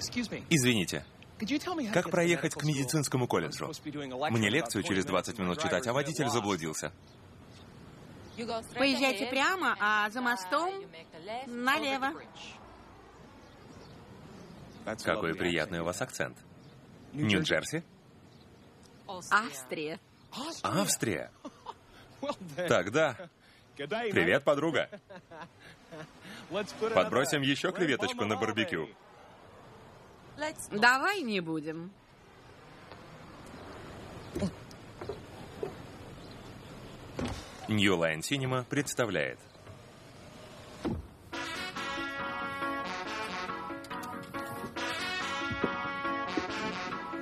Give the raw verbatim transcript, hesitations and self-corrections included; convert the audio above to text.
Извините, как проехать к медицинскому колледжу? Мне лекцию через двадцать минут читать, а водитель заблудился. Поезжайте прямо, а за мостом налево. Какой приятный у вас акцент. Нью-Джерси? Австрия. Австрия? Тогда. Привет, подруга. Подбросим еще креветочку на барбекю. Давай не будем. New Line Cinema представляет